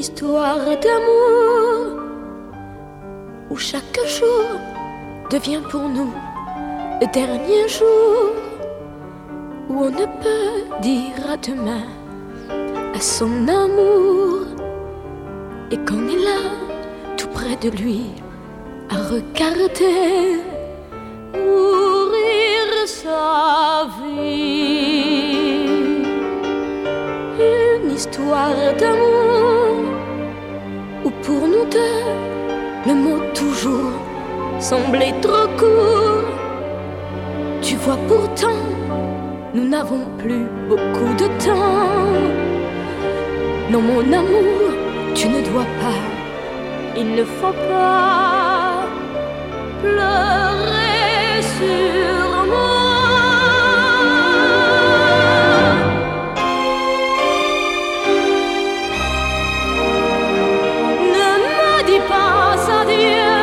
histoire d'amour où chaque jour devient pour nous le dernier jour, où on ne peut dire à demain à son amour, et qu'on est là tout près de lui à regarder mourir sa vie. Une histoire d'amour où pour nous deux le mot toujours semblait trop court. Tu vois pourtant nous n'avons plus beaucoup de temps. Non mon amour, tu ne dois pas, il ne faut pas pleurer sur moi. Ne me dis pas adieu,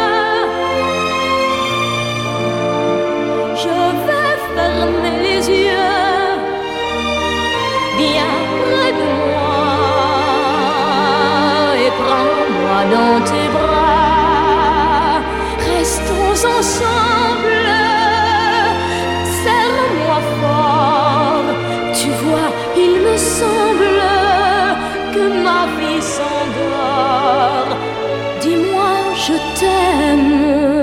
je vais fermer les yeux. Viens près de moi et prends-moi dans tes bras. Restons ensemble, serre-moi fort. Tu vois, il me semble que ma vie s'endort. Dis-moi, je t'aime.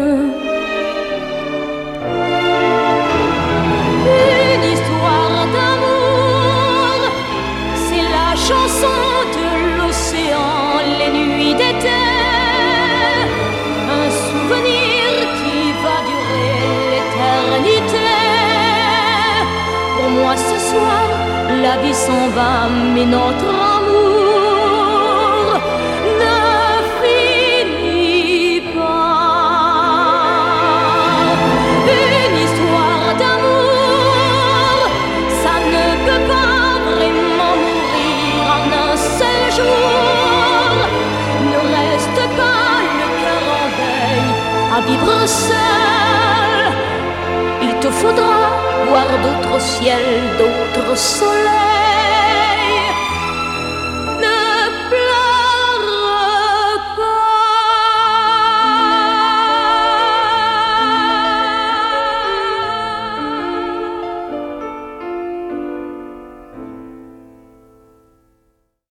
Une histoire d'amour, c'est la chanson de l'océan, les nuits d'été. Un souvenir qui va durer l'éternité. Pour moi ce soir, la vie s'en va, mais notre amour ne finit pas. Une histoire d'amour, ça ne peut pas vraiment mourir en un seul jour. Ne reste pas le cœur en deuil à vivre seul. Il te faudra voir d'autres ciels, d'autres soleils.